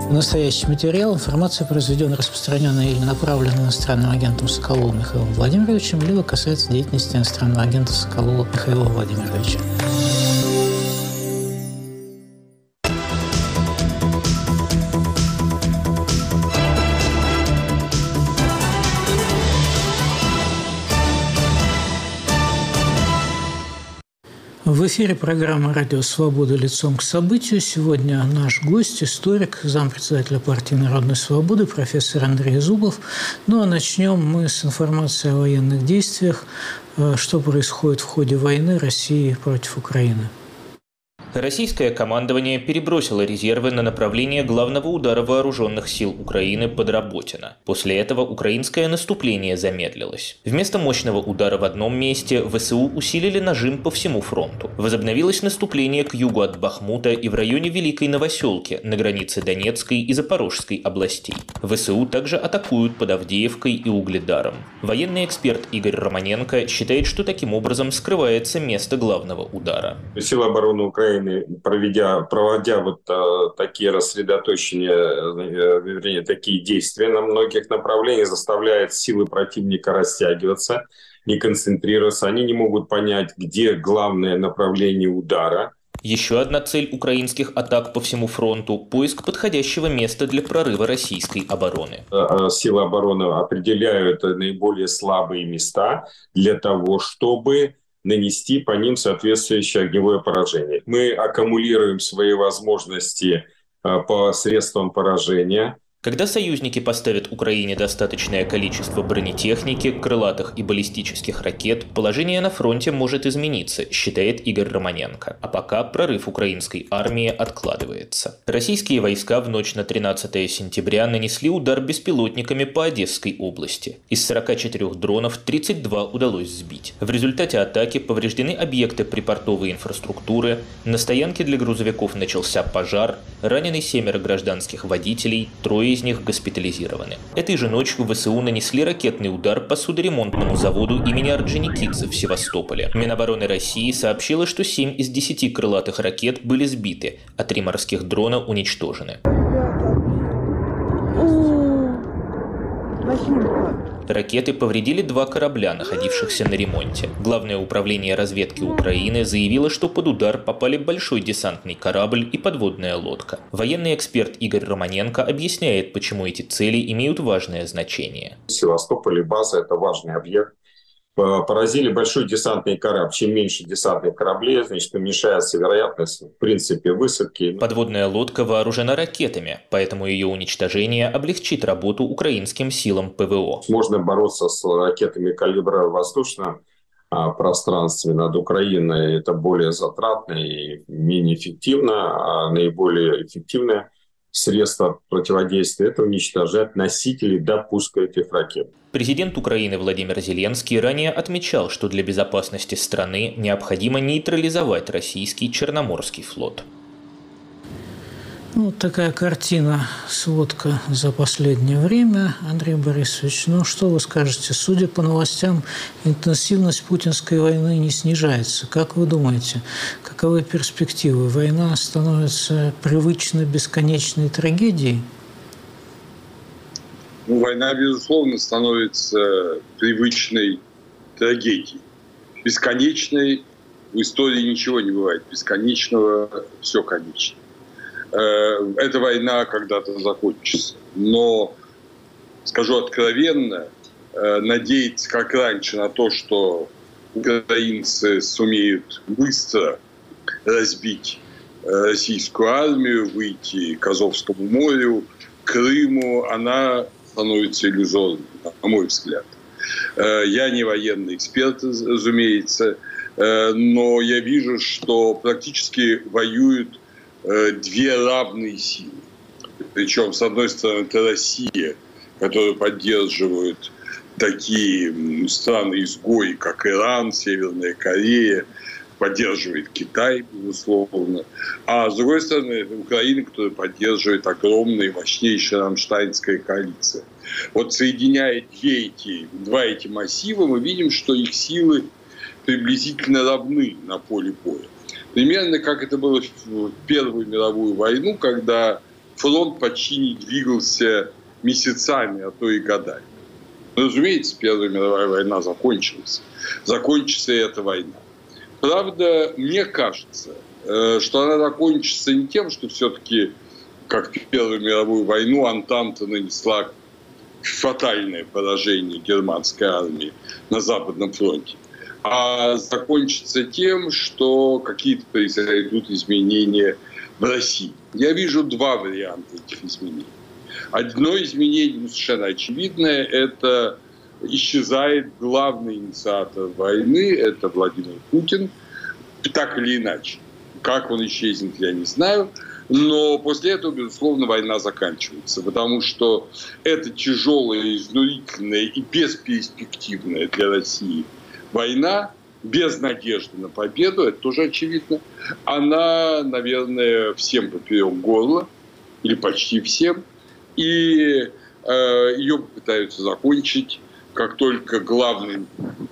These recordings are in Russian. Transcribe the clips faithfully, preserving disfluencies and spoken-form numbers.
Настоящий материал, информация произведена, распространенная или направлена иностранным агентом Соколовым Михаилом Владимировичем, либо касается деятельности иностранного агента Соколова Михаила Владимировича. В эфире программа «Радио Свобода. Лицом к событию». Сегодня наш гость, историк, зампредседателя партии Народной Свободы, профессор Андрей Зубов. Ну а начнем мы с информации о военных действиях, что происходит в ходе войны России против Украины. Российское командование перебросило резервы на направление главного удара вооруженных сил Украины под Работино. После этого украинское наступление замедлилось. Вместо мощного удара в одном месте ВСУ усилили нажим по всему фронту. Возобновилось наступление к югу от Бахмута и в районе Великой Новоселки на границе Донецкой и Запорожской областей. ВСУ также атакуют под Авдеевкой и Угледаром. Военный эксперт Игорь Романенко считает, что таким образом скрывается место главного удара. Силы обороны Украины, проведя, проводя вот а, такие рассредоточения, вернее, такие действия на многих направлениях, заставляет силы противника растягиваться, не концентрироваться. Они не могут понять, где главное направление удара. Еще одна цель украинских атак по всему фронту – поиск подходящего места для прорыва российской обороны. Силы обороны определяют наиболее слабые места для того, чтобы нанести по ним соответствующее огневое поражение. Мы аккумулируем свои возможности по средствам поражения. Когда союзники поставят Украине достаточное количество бронетехники, крылатых и баллистических ракет, положение на фронте может измениться, считает Игорь Романенко. А пока прорыв украинской армии откладывается. Российские войска в ночь на тринадцатое сентября нанесли удар беспилотниками по Одесской области. Из сорока четырёх дронов тридцать два удалось сбить. В результате атаки повреждены объекты припортовой инфраструктуры, на стоянке для грузовиков начался пожар, ранены семеро гражданских водителей, трое из них госпитализированы. Этой же ночью ВСУ нанесли ракетный удар по судоремонтному заводу имени Орджоникидзе в Севастополе. Минобороны России сообщила, что семь из десяти крылатых ракет были сбиты, а три морских дрона уничтожены. Ракеты повредили два корабля, находившихся на ремонте. Главное управление разведки Украины заявило, что под удар попали большой десантный корабль и подводная лодка. Военный эксперт Игорь Романенко объясняет, почему эти цели имеют важное значение. Севастополь и база – это важный объект. Поразили большой десантный корабль. Чем меньше десантных кораблей, значит, уменьшается вероятность, в принципе, высадки. Подводная лодка вооружена ракетами, поэтому ее уничтожение облегчит работу украинским силам ПВО. Можно бороться с ракетами калибра воздушного пространстве над Украиной. Это более затратно и менее эффективно, а наиболее эффективное средство противодействия – это уничтожать носители допуска этих ракет. Президент Украины Владимир Зеленский ранее отмечал, что для безопасности страны необходимо нейтрализовать российский Черноморский флот. Ну, такая картина, сводка за последнее время. Андрей Борисович, ну что вы скажете? Судя по новостям, интенсивность путинской войны не снижается. Как вы думаете, каковы перспективы? Война становится привычной бесконечной трагедией? Ну, война, безусловно, становится привычной трагедией. Бесконечной в истории ничего не бывает. Бесконечного все конечно. Эта война когда-то закончится. Но, скажу откровенно, надеяться как раньше на то, что украинцы сумеют быстро разбить российскую армию, выйти к Азовскому морю, к Крыму, она становится иллюзорной, на мой взгляд. Я не военный эксперт, разумеется, но я вижу, что практически воюют две равные силы. Причем, с одной стороны, это Россия, которую поддерживают такие страны-изгои, как Иран, Северная Корея, поддерживает Китай, безусловно. А с другой стороны, это Украина, которая поддерживает огромная и мощнейшая рамштайнская коалиция. Вот соединяя две эти, два эти массива, мы видим, что их силы приблизительно равны на поле боя. Примерно как это было в Первую мировую войну, когда фронт почти не двигался месяцами, а то и годами. Разумеется, Первая мировая война закончилась. Закончится и эта война. Правда, мне кажется, что она закончится не тем, что все-таки, как в Первую мировую войну, Антанта нанесла фатальное поражение германской армии на Западном фронте, а закончится тем, что какие-то произойдут изменения в России. Я вижу два варианта этих изменений. Одно изменение, ну, совершенно очевидное, это исчезает главный инициатор войны, это Владимир Путин, так или иначе. Как он исчезнет, я не знаю. Но после этого, безусловно, война заканчивается, потому что эта тяжелая, изнурительная и бесперспективная для России война, без надежды на победу, это тоже очевидно, она, наверное, всем поперек горла, или почти всем, и э, ее попытаются закончить, как только главный...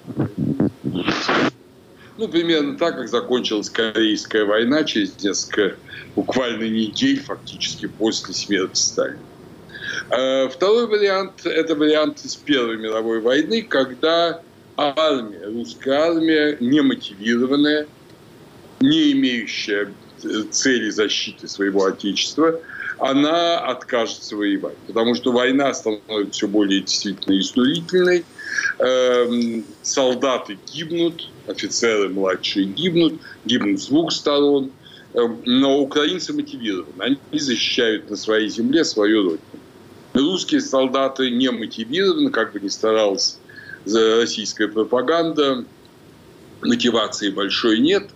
Ну, примерно так, как закончилась Корейская война через несколько буквально недель, фактически после смерти Сталина. Второй вариант – это вариант из Первой мировой войны, когда армия, русская армия, немотивированная, не имеющая цели защиты своего отечества, она откажется воевать. Потому что война становится все более действительно изнурительной. Солдаты гибнут, офицеры младшие гибнут, гибнут с двух сторон. Но украинцы мотивированы. Они защищают на своей земле свою родину. Русские солдаты не мотивированы, как бы ни старалась российская пропаганда. Мотивации большой нет.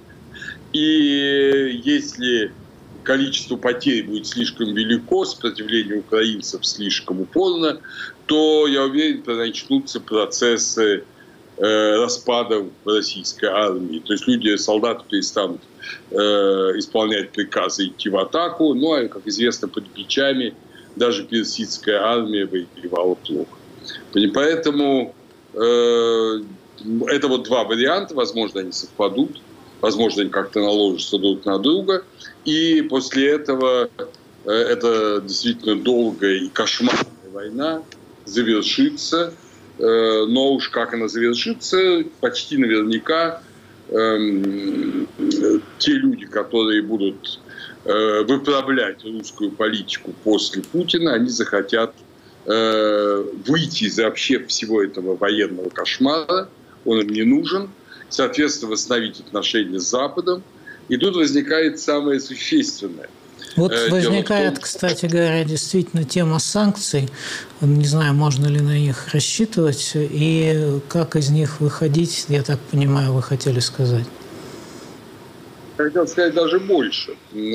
И если количество потерь будет слишком велико, сопротивление украинцев слишком упорно, то, я уверен, начнутся процессы э, распада российской армии. То есть люди, солдаты перестанут э, исполнять приказы идти в атаку. Ну, а, как известно, под бичами даже персидская армия воевала плохо. Поэтому э, это вот два варианта. Возможно, они совпадут. Возможно, они как-то наложатся друг на друга. И после этого э, эта действительно долгая и кошмарная война завершится. Э, но уж как она завершится, почти наверняка э, те люди, которые будут э, выправлять русскую политику после Путина, они захотят э, выйти из вообще всего этого военного кошмара. Он им не нужен. Соответственно, восстановить отношения с Западом. И тут возникает самое существенное. Вот возникает, том... кстати говоря, действительно тема санкций. Не знаю, можно ли на них рассчитывать и как из них выходить, я так понимаю, вы хотели сказать. Хотел сказать даже больше.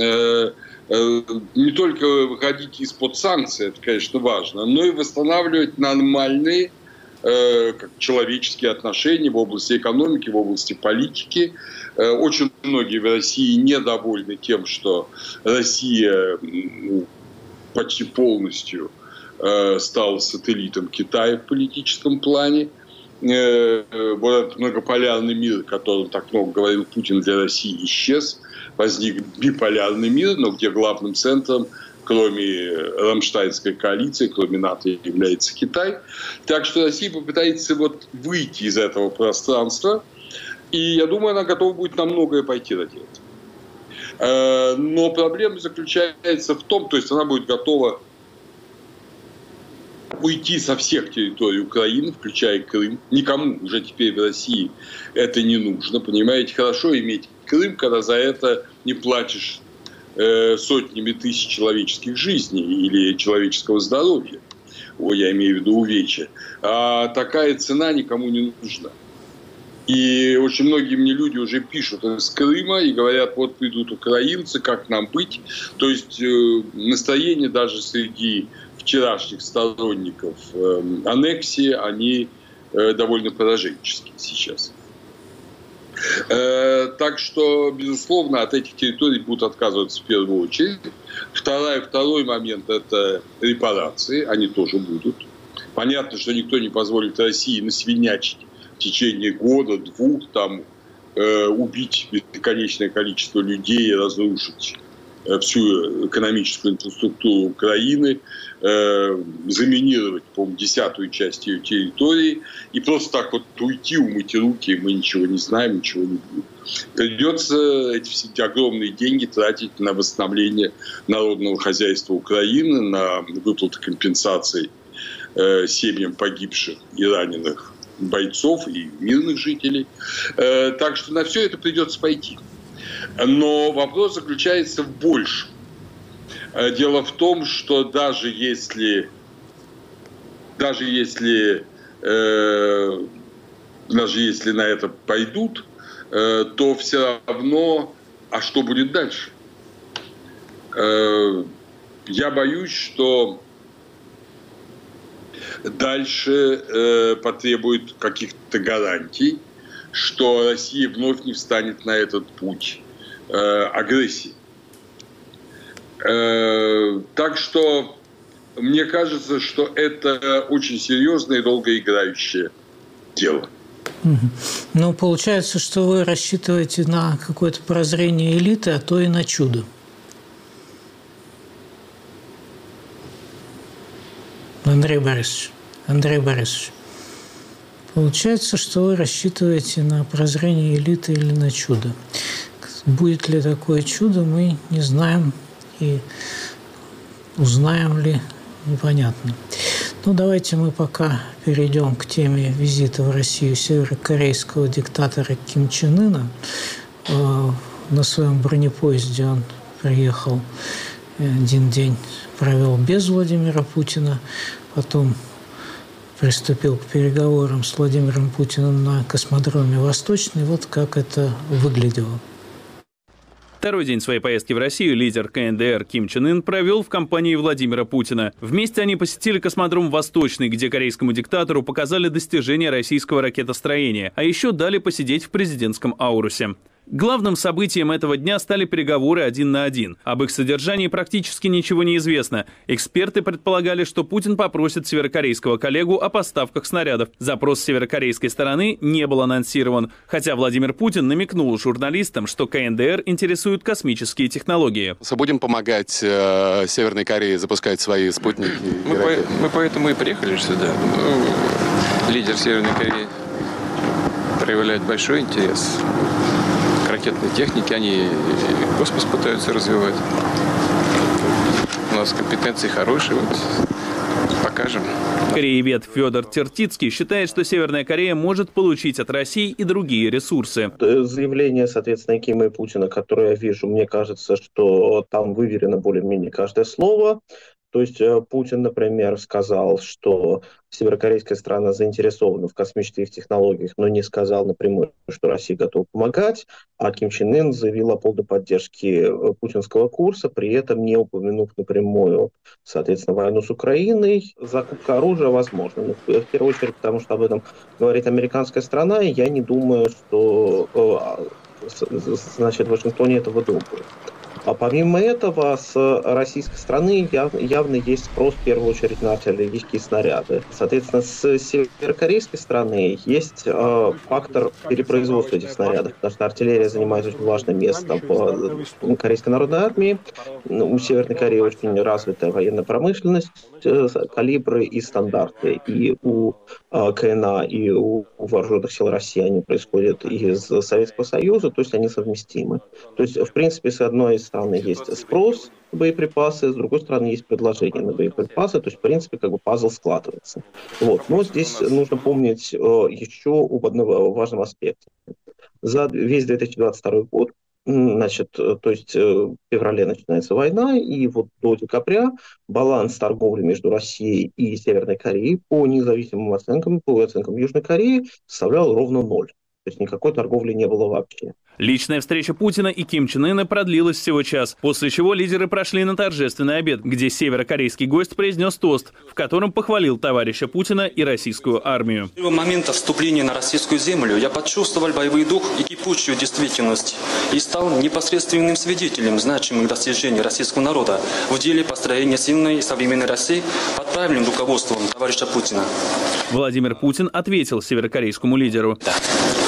Не только выходить из-под санкций, это, конечно, важно, но и восстанавливать нормальные как человеческие отношения в области экономики, в области политики. Очень многие в России недовольны тем, что Россия ну, почти полностью стала сателлитом Китая в политическом плане. Вот этот многополярный мир, о котором так много говорил Путин, для России исчез. Возник биполярный мир, но где главным центром, кроме Рамштайнской коалиции, кроме НАТО, является Китай. Так что Россия попытается вот выйти из этого пространства. И я думаю, она готова будет на многое пойти ради этого. Но проблема заключается в том, то есть она будет готова уйти со всех территорий Украины, включая Крым. Никому уже теперь в России это не нужно. Понимаете, хорошо иметь Крым, когда за это не платишь сотнями тысяч человеческих жизней или человеческого здоровья. Ой, я имею в виду увечья. А такая цена никому не нужна. И очень многие мне люди уже пишут из Крыма и говорят, вот придут украинцы, как нам быть. То есть настроение даже среди вчерашних сторонников аннексии, они довольно пораженческие сейчас. Так что, безусловно, от этих территорий будут отказываться в первую очередь. Второй, второй момент – это репарации. Они тоже будут. Понятно, что никто не позволит России насвинячить в течение года, двух, там, э, убить бесконечное количество людей, разрушить всю экономическую инфраструктуру Украины, заминировать, по-моему, десятую часть ее территории и просто так вот уйти, умыть руки, мы ничего не знаем, ничего не будет. Придется эти все эти огромные деньги тратить на восстановление народного хозяйства Украины, на выплаты компенсаций э, семьям погибших и раненых бойцов и мирных жителей. Э, так что на все это придется пойти. Но вопрос заключается в большем. Дело в том, что даже если, даже если, э, даже если на это пойдут, э, то все равно, а что будет дальше? Э, я боюсь, что дальше э, потребует каких-то гарантий, что Россия вновь не встанет на этот путь э, агрессии. Так что мне кажется, что это очень серьезное и долгоиграющее дело. Ну, получается, что вы рассчитываете на какое-то прозрение элиты, а то и на чудо. Андрей Борисович, Андрей Борисович, получается, что вы рассчитываете на прозрение элиты или на чудо. Будет ли такое чудо, мы не знаем. И узнаем ли, непонятно. Ну, давайте мы пока перейдем к теме визита в Россию северокорейского диктатора Ким Чен Ына. На своем бронепоезде он приехал, один день провел без Владимира Путина, потом приступил к переговорам с Владимиром Путиным на космодроме Восточный. Вот как это выглядело. Второй день своей поездки в Россию лидер ка эн дэ эр Ким Чен Ын провел в компании Владимира Путина. Вместе они посетили космодром «Восточный», где корейскому диктатору показали достижения российского ракетостроения, а еще дали посидеть в президентском аурусе. Главным событием этого дня стали переговоры один на один. Об их содержании практически ничего не известно. Эксперты предполагали, что Путин попросит северокорейского коллегу о поставках снарядов. Запрос северокорейской стороны не был анонсирован, хотя Владимир Путин намекнул журналистам, что ка эн дэ эр интересуют космические технологии. Будем помогать э, Северной Корее запускать свои спутники. Мы, по, мы поэтому и приехали сюда. Ну, лидер Северной Кореи проявляет большой интерес к ракетной технике, они космос пытаются развивать. У нас компетенции хорошие, вот покажем. Кореевед Федор Тертицкий считает, что Северная Корея может получить от России и другие ресурсы. Заявление, соответственно, Кима и Путина, которое я вижу, мне кажется, что там выверено более-менее каждое слово. То есть Путин, например, сказал, что северокорейская страна заинтересована в космических технологиях, но не сказал напрямую, что Россия готова помогать, а Ким Чен Ын заявил о полной поддержке путинского курса, при этом не упомянув напрямую, соответственно, войну с Украиной. Закупка оружия возможна, но в первую очередь, потому что об этом говорит американская страна, и я не думаю, что значит, в Вашингтоне это выдумывают. А помимо этого, с российской стороны яв, явно есть спрос, в первую очередь, на артиллерийские снаряды. Соответственно, с северокорейской стороны есть э, фактор перепроизводства этих снарядов, потому что артиллерия занимает очень важное место в Корейской народной армии. У Северной Кореи очень развитая военная промышленность, э, калибры и стандарты. И у э, ка эн а, и у, у вооруженных сил России они происходят из Советского Союза, то есть они совместимы. То есть, в принципе, с одной из стороны есть спрос на боеприпасы, с другой стороны есть предложение на боеприпасы, то есть, в принципе, как бы пазл складывается. Вот. Но здесь нужно помнить э, еще об одном важном аспекте. За весь две тысячи двадцать второй год, значит, то есть в феврале начинается война, и вот до декабря баланс торговли между Россией и Северной Кореей по независимым оценкам, по оценкам Южной Кореи, составлял ровно ноль. То есть никакой торговли не было вообще. Личная встреча Путина и Ким Чен Ына продлилась всего час, после чего лидеры прошли на торжественный обед, где северокорейский гость произнес тост, в котором похвалил товарища Путина и российскую армию. С момента вступления на российскую землю я почувствовал боевой дух и кипучую действительность и стал непосредственным свидетелем значимых достижений российского народа в деле построения сильной и современной России под правильным руководством товарища Путина. Владимир Путин ответил северокорейскому лидеру. Да.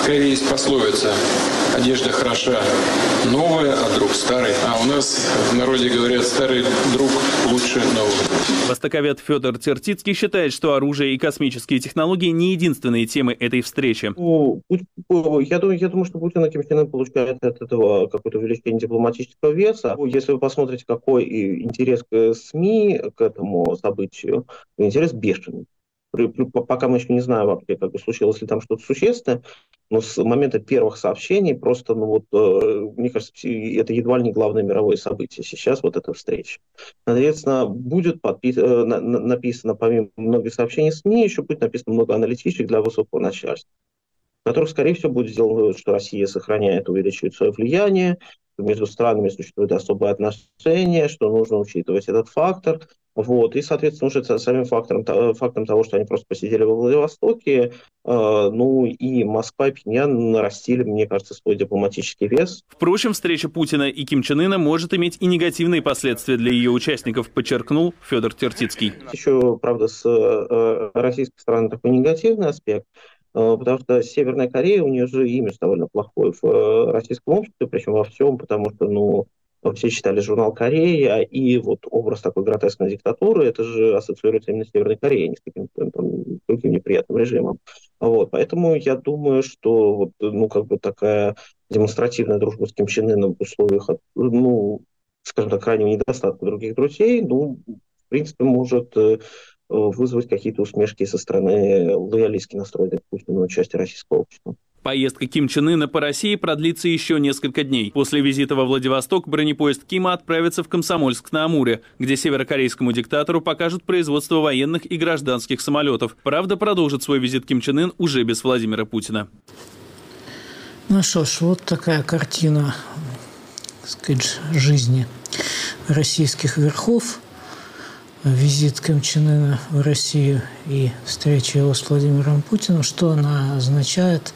Корее есть пословица: одежда хороша новая, а друг старый. А у нас в народе говорят: старый друг лучше нового. Востоковед Федор Тертицкий считает, что оружие и космические технологии не единственные темы этой встречи. Ну, я думаю, я думаю, что Путин и Ким Чен Ын получают от этого какое-то увеличение дипломатического веса. Если вы посмотрите, какой интерес к СМИ к этому событию, интерес бешеный. Пока мы еще не знаем вообще, как бы случилось ли там что-то существенное, но с момента первых сообщений просто, ну вот, э, мне кажется, это едва ли не главное мировое событие сейчас, вот эта встреча. Соответственно, будет подпис... э, на, написано, помимо многих сообщений СМИ, еще будет написано много аналитичек для высокого начальства, в которых, скорее всего, будет сделано, что Россия сохраняет, увеличивает свое влияние, между странами существует особое отношение, что нужно учитывать этот фактор. Вот. И, соответственно, уже самим фактором, фактом того, что они просто посидели во Владивостоке, э, ну и Москва и Пхеньян нарастили, мне кажется, свой дипломатический вес. Впрочем, встреча Путина и Ким Чен Ына может иметь и негативные последствия для ее участников, подчеркнул Федор Тертицкий. Еще, правда, с э, российской стороны такой негативный аспект, потому что Северная Корея, у нее же имидж довольно плохой в российском обществе, причем во всем, потому что, ну, все читали журнал «Корея», и вот образ такой гротескной диктатуры, это же ассоциируется именно с Северной Кореей, не с каким-то там другим неприятным режимом. Вот, поэтому я думаю, что вот, ну, как бы такая демонстративная дружба с Ким Чен Ыном в условиях, ну, скажем так, крайнего недостатка других друзей, ну, в принципе, может вызвать какие-то усмешки со стороны лоялистски настроенной к Путину части российского общества. Поездка Ким Чен Ына по России продлится еще несколько дней. После визита во Владивосток бронепоезд Кима отправится в Комсомольск-на-Амуре, где северокорейскому диктатору покажут производство военных и гражданских самолетов. Правда, продолжит свой визит Ким Чен Ын уже без Владимира Путина. Ну что ж, вот такая картина, так сказать, жизни российских верхов. Визит Ким Чен Ына в Россию и встреча его с Владимиром Путиным. Что она означает?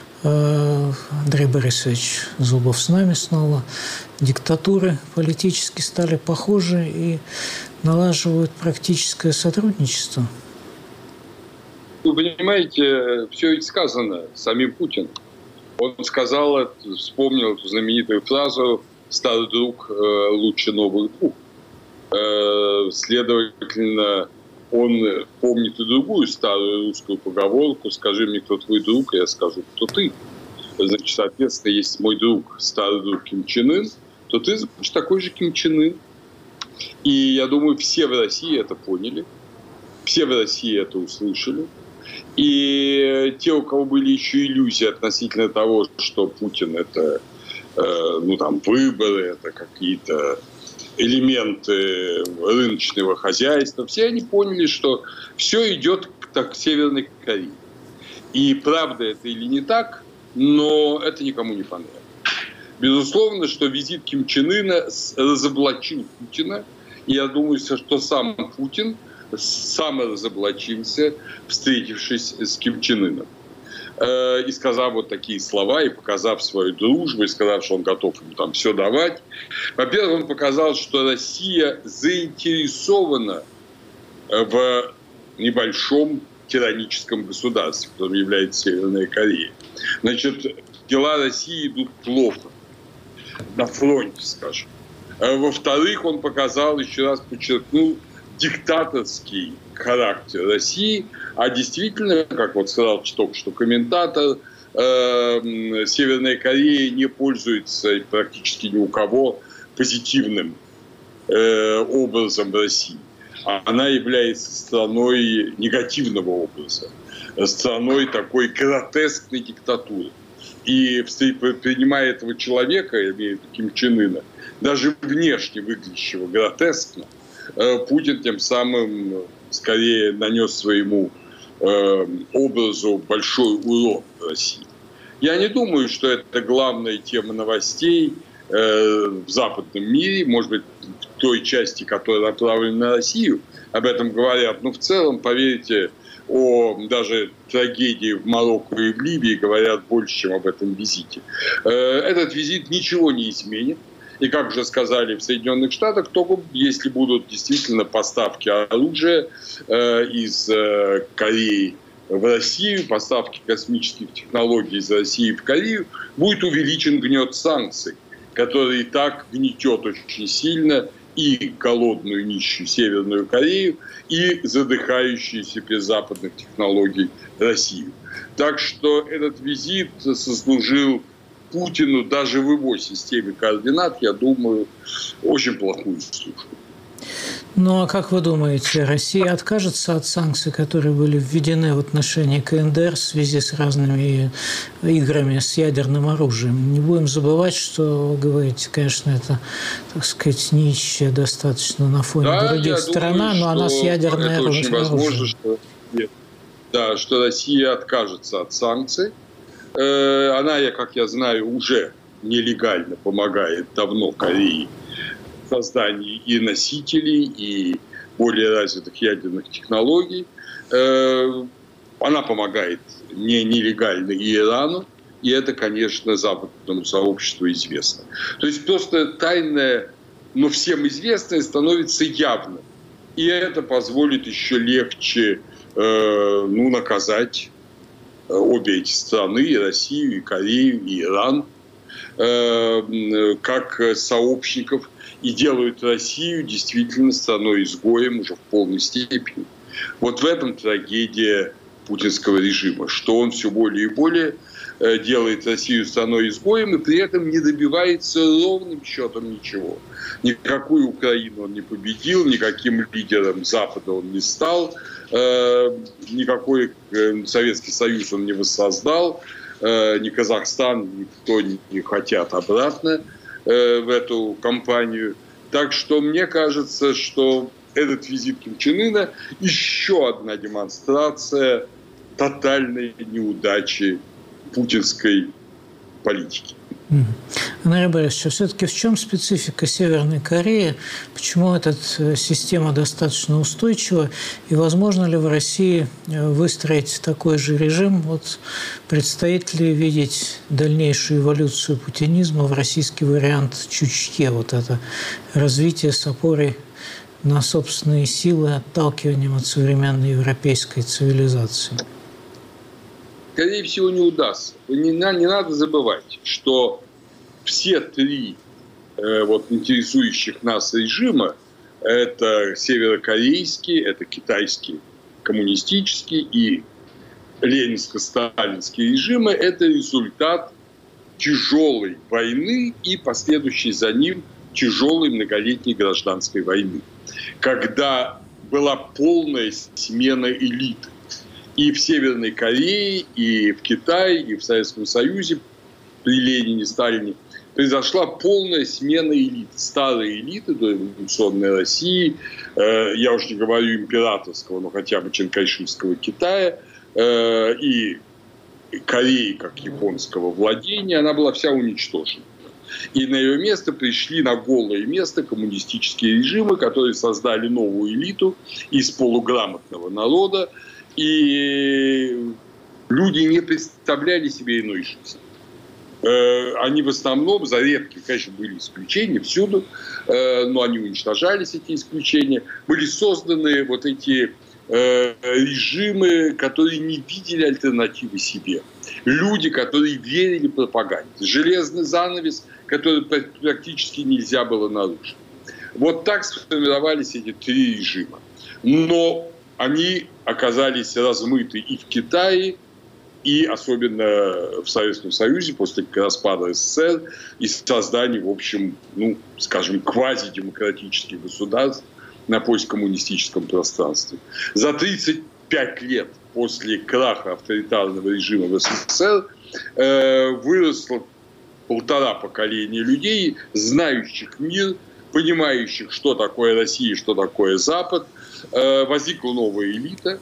Андрей Борисович Зубов с нами снова. Диктатуры политически стали похожи и налаживают практическое сотрудничество. Вы понимаете, все ведь сказано самим Путиным. Он сказал, вспомнил эту знаменитую фразу «старый друг лучше новых двух». Следовательно, он помнит и другую старую русскую поговорку: «Скажи мне, кто твой друг, и я скажу, кто ты». Значит, соответственно, если мой друг, старый друг Ким Чен Ын, то ты, значит, такой же Ким Чен Ын. И я думаю, все в России это поняли, все в России это услышали. И те, у кого были еще иллюзии относительно того, что Путин – это э, ну, там, выборы, это какие-то элементы рыночного хозяйства, все они поняли, что все идет к Северной Корее. И правда это или не так, но это никому не понравилось. Безусловно, что визит Ким Чен Ына разоблачил Путина, и я думаю, что сам Путин сам разоблачился, встретившись с Ким Чен Ыном. И сказав вот такие слова, и показав свою дружбу, и сказав, что он готов ему там все давать. Во-первых, он показал, что Россия заинтересована в небольшом тираническом государстве, которым является Северная Корея. Значит, дела России идут плохо. На фронте, скажем. Во-вторых, он показал, еще раз подчеркнул, диктаторский характер России, а действительно, как вот сказал только что комментатор, э, Северная Корея не пользуется практически ни у кого позитивным э, образом России. Она является страной негативного образа, страной такой гротескной диктатуры. И принимая этого человека, я имею в виду Ким Чен Ына, даже внешне выглядящего гротескно, Путин тем самым скорее нанес своему э, образу большой урон в России. Я не думаю, что это главная тема новостей э, в западном мире, может быть, в той части, которая направлена на Россию, об этом говорят. Но в целом, поверьте, о даже трагедии в Марокко и в Ливии говорят больше, чем об этом визите. Э, этот визит ничего не изменит. И, как уже сказали в Соединенных Штатах, только если будут действительно поставки оружия э, из э, Кореи в Россию, поставки космических технологий из России в Корею, будет увеличен гнет санкций, который и так гнетет очень сильно и голодную, нищую Северную Корею, и задыхающуюся без западных технологий Россию. Так что этот визит сослужил Путину даже в его системе координат, я думаю, очень плохую службу. Ну, а как вы думаете, Россия откажется от санкций, которые были введены в отношении КНДР в связи с разными играми с ядерным оружием? Не будем забывать, что, вы говорите, конечно, это, так сказать, нищая достаточно на фоне да, других страна, но она с ядерной это оружием. Очень возможно, что, да, что Россия откажется от санкций. Она, как я знаю, уже нелегально помогает давно Корее в создании и носителей, и более развитых ядерных технологий. Она помогает не нелегально и Ирану, и это, конечно, западному сообществу известно. То есть просто тайное, но всем известное становится явным. И это позволит еще легче ну, наказать обе эти страны, и Россию, и Корею, и Иран, как сообщников, и делают Россию действительно страной-изгоем уже в полной степени. Вот в этом трагедия путинского режима, что он все более и более делает Россию страной-изгоем, и при этом не добивается ровным счетом ничего. Никакую Украину он не победил, никаким лидером Запада он не стал, никакой Советский Союз он не воссоздал, ни Казахстан, никто не хотят обратно в эту кампанию. Так что мне кажется, что этот визит Ким Чен Ына еще одна демонстрация тотальной неудачи путинской политики. Андрей Борисович, все-таки в чем специфика Северной Кореи? Почему эта система достаточно устойчива? И возможно ли в России выстроить такой же режим? Вот предстоит ли видеть дальнейшую эволюцию путинизма в российский вариант Чучхе? Вот это развитие с опорой на собственные силы, отталкиванием от современной европейской цивилизации. Скорее всего, не удастся. Не, не надо забывать, что все три э, вот, интересующих нас режима – это северокорейский, это китайский коммунистический и ленинско-сталинский режимы – это результат тяжелой войны и последующей за ним тяжелой многолетней гражданской войны, когда была полная смена элиты. И в Северной Корее, и в Китае, и в Советском Союзе при Ленине, Сталине произошла полная смена элит. Старой элиты дореволюционной России, э, я уж не говорю императорского, но хотя бы чанкайшистского Китая, э, и Кореи как японского владения, она была вся уничтожена. И на ее место пришли, на голое место, коммунистические режимы, которые создали новую элиту из полуграмотного народа. И люди не представляли себе иной жизни. Они в основном, за редким, конечно, были исключения всюду, но они уничтожались, эти исключения. Были созданы вот эти режимы, которые не видели альтернативы себе. Люди, которые верили пропаганде. Железный занавес, который практически нельзя было нарушить. Вот так сформировались эти три режима. Но они оказались размыты и в Китае, и особенно в Советском Союзе после распада СССР и создания, в общем, ну, скажем, квазидемократических государств на посткоммунистическом пространстве. За тридцать пять лет после краха авторитарного режима в СССР э, выросло полтора поколения людей, знающих мир, понимающих, что такое Россия, что такое Запад. Э, возникла новая элита.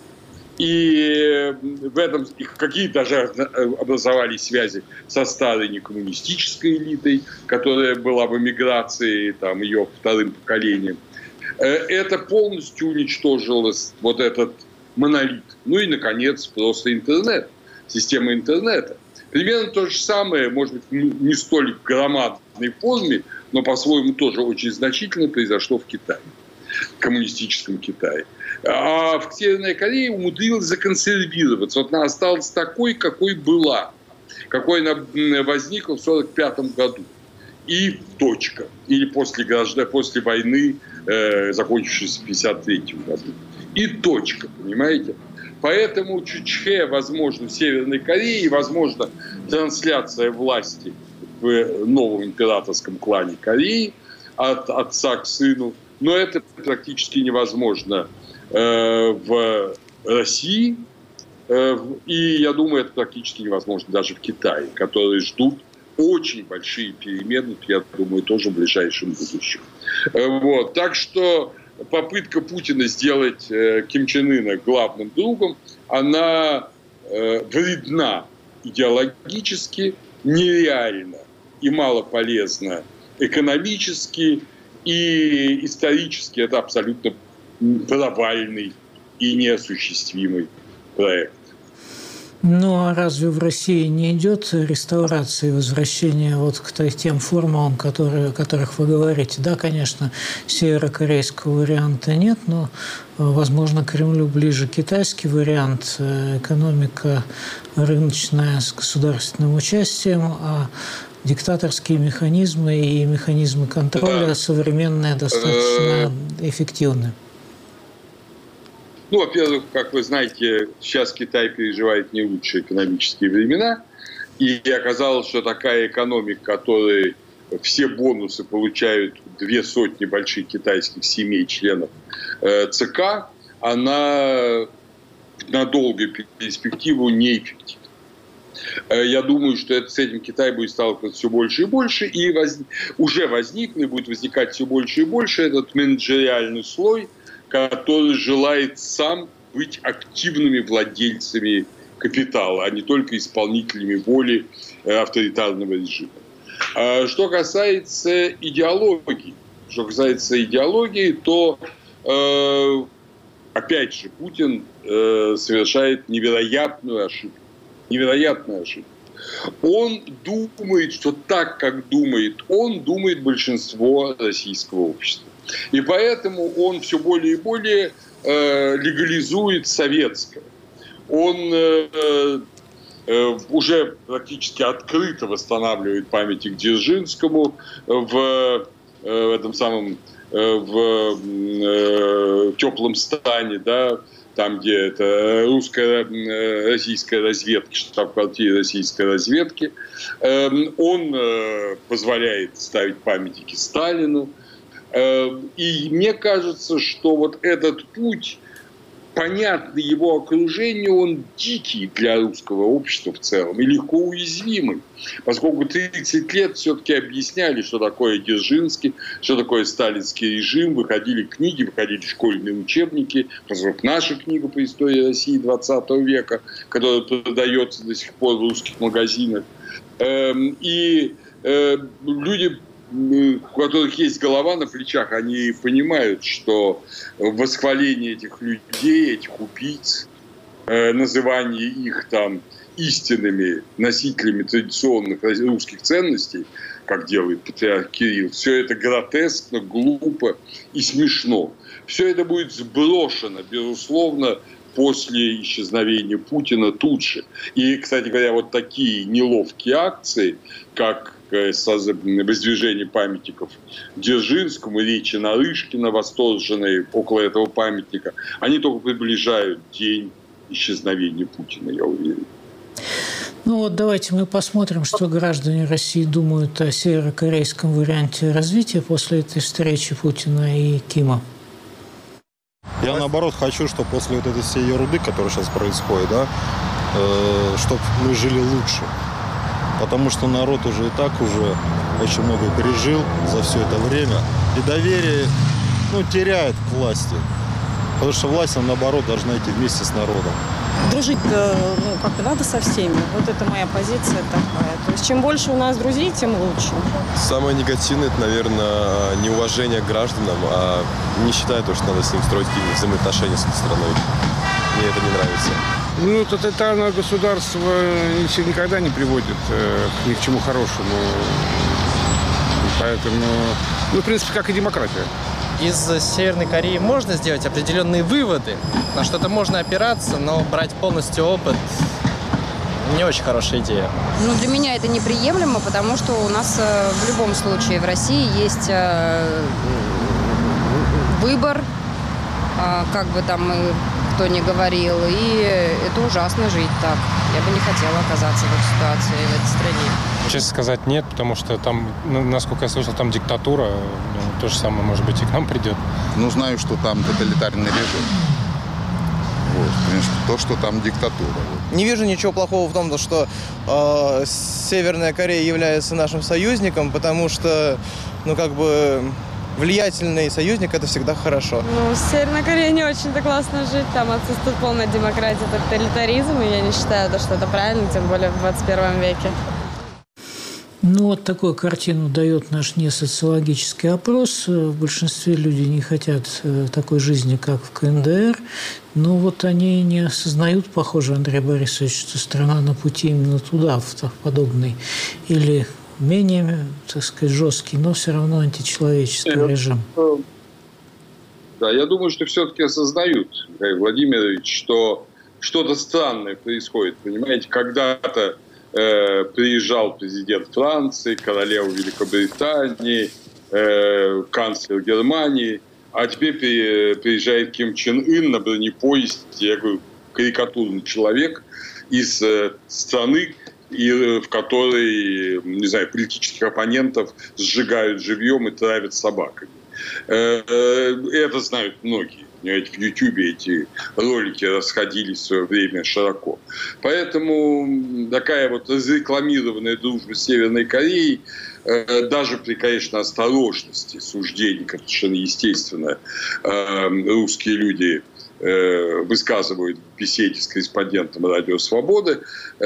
И в этом какие даже образовались связи со старой некоммунистической элитой, которая была в эмиграции, там, ее вторым поколением. Это полностью уничтожилось, вот этот монолит. Ну и, наконец, просто интернет, система интернета. Примерно то же самое, может быть, не столь громадной форме, но по-своему тоже очень значительно произошло в Китае. коммунистическом Китае. А в Северной Корее умудрилась законсервироваться. Вот она осталась такой, какой была, какой она возникла в сорок пятом году. И точка. Или после, после войны, э, закончившейся в пятьдесят третьем году. И точка, понимаете? Поэтому Чучхе, возможно, в Северной Корее, возможно, трансляция власти в новом императорском клане Кореи от отца к сыну. Но это практически невозможно э, в России. Э, и я думаю, это практически невозможно даже в Китае, которые ждут очень большие перемены, я думаю, тоже в ближайшем будущем. Э, вот. Так что попытка Путина сделать э, Ким Чен Ына главным другом, она э, вредна идеологически, нереальна и малополезна экономически, и исторически это абсолютно провальный и неосуществимый проект. Ну, а разве в России не идет реставрация и возвращение вот к тем формулам, которые, о которых вы говорите? Да, конечно, северокорейского варианта нет, но, возможно, Кремлю ближе китайский вариант, экономика рыночная с государственным участием, а диктаторские механизмы и механизмы контроля современные достаточно эффективны. Ну, во-первых, как вы знаете, сейчас Китай переживает не лучшие экономические времена. И оказалось, что такая экономика, которой все бонусы получают две сотни больших китайских семей, членов ЦК, она на долгую перспективу неэффективна. Я думаю, что это, с этим Китай будет сталкиваться все больше и больше, и воз... уже возник, и будет возникать все больше и больше этот менеджериальный слой, который желает сам быть активными владельцами капитала, а не только исполнителями воли авторитарного режима. Что касается идеологии, что касается идеологии, то опять же Путин совершает невероятную ошибку. Невероятную ошибку. Он думает, что так, как думает он, думает большинство российского общества. И поэтому он все более и более э, легализует советское. Он э, э, уже практически открыто восстанавливает памятник Дзержинскому в, э, в этом самом э, в э, теплом стане, да, там, где это русская, российская разведка, штаб-квартира российской разведки. Э, он э, позволяет ставить памятники Сталину. И мне кажется, что вот этот путь, понятный его окружению, он дикий для русского общества в целом и легко уязвимый. Поскольку тридцать лет все-таки объясняли, что такое Дзержинский, что такое сталинский режим, выходили книги, выходили школьные учебники, наша книга по истории России двадцатого века, которая продается до сих пор в русских магазинах. И люди, у которых есть голова на плечах, они понимают, что восхваление этих людей, этих убийц, называние их там истинными носителями традиционных русских ценностей, как делает патриарх Кирилл, все это гротескно, глупо и смешно. Все это будет сброшено, безусловно, после исчезновения Путина тут же. И, кстати говоря, вот такие неловкие акции, как воздвижение памятников Дзержинскому, речи Нарышкина, восторженные около этого памятника, они только приближают день исчезновения Путина, я уверен. Ну вот давайте мы посмотрим, что граждане России думают о северокорейском варианте развития после этой встречи Путина и Кима. Я, наоборот, хочу, чтобы после вот этой всей ерунды, которая сейчас происходит, да, э, чтобы мы жили лучше. Потому что народ уже и так уже очень много пережил за все это время. И доверие, ну, теряет к власти. Потому что власть, она, наоборот, должна идти вместе с народом. Дружить, ну, как бы надо со всеми. Вот это моя позиция такая. То есть, чем больше у нас друзей, тем лучше. Самое негативное, это, наверное, неуважение к гражданам, а не считаю то, что надо с ним строить какие-то взаимоотношения с этой страной. Мне это не нравится. Ну, тоталитарное государство никогда не приводит э, ни к чему хорошему. Поэтому, ну, в принципе, как и демократия. из Северной Кореи можно сделать определенные выводы, на что-то можно опираться, но брать полностью опыт не очень хорошая идея. Ну, для меня это неприемлемо, потому что у нас э, в любом случае в России есть э, выбор, э, как бы там и кто ни говорил, и это ужасно жить так. Я бы не хотела оказаться в этой ситуации, в этой стране. Честно сказать, нет, потому что там, ну, насколько я слышал, там диктатура, ну, то же самое, может быть, и к нам придет. Ну, знаю, что там тоталитарный режим. Вот, в принципе, то, что там диктатура. Не вижу ничего плохого в том, что э, Северная Корея является нашим союзником, потому что, ну, как бы, влиятельный союзник – это всегда хорошо. Ну, в Северной Корее не очень-то классно жить. Там отсутствует полная демократия, тоталитаризм, и я не считаю, что это правильно, тем более в двадцать первом веке. Ну, вот такую картину дает наш несоциологический опрос. В большинстве людей не хотят такой жизни, как в ка эн дэ эр. Но вот они не осознают, похоже, Андрей Борисович, что страна на пути именно туда, в подобный или менее, так сказать, жесткий, но все равно античеловеческий Нет. режим. Да, я думаю, что все-таки осознают, Михаил Владимирович, что что-то странное происходит. Понимаете, когда-то э, приезжал президент Франции, королева Великобритании, э, канцлер Германии, а теперь приезжает Ким Чен Ын на бронепоезде, я говорю, карикатурный человек из э, страны, и в которой, не знаю, политических оппонентов сжигают живьем и травят собаками. Это знают многие. Понимаете, в Ютьюбе эти ролики расходились в свое время широко. Поэтому такая вот разрекламированная дружба с Северной Кореей, даже при, конечно, осторожности суждений, как совершенно естественно, русские люди высказывают в беседе с корреспондентом «Радио Свободы»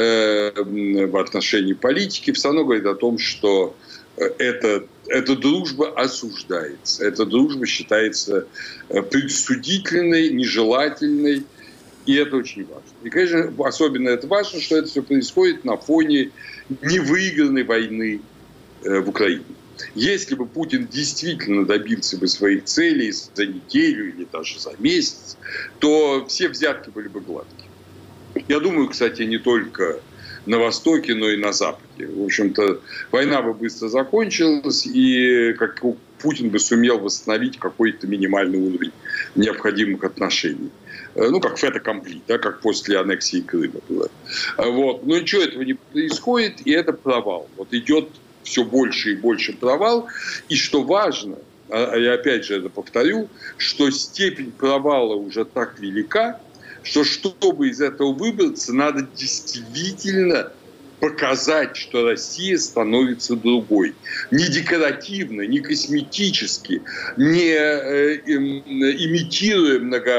в отношении политики, все равно говорит о том, что это, эта дружба осуждается. Эта дружба считается предосудительной, нежелательной, и это очень важно. И, конечно, особенно это важно, что это все происходит на фоне невыигранной войны в Украине. Если бы Путин действительно добился бы своих целей за неделю или даже за месяц, то все взятки были бы гладкие. Я думаю, кстати, не только на Востоке, но и на Западе. В общем-то, война бы быстро закончилась, и как Путин бы сумел восстановить какой-то минимальный уровень необходимых отношений. Ну, как фет-аккомпли, да, как после аннексии Крыма было. Вот. Но ничего этого не происходит, и это провал. Вот идет все больше и больше провал. И что важно, я опять же это повторю, что степень провала уже так велика, что чтобы из этого выбраться, надо действительно показать, что Россия становится другой. Не декоративно, не косметически, не э, э, имитируя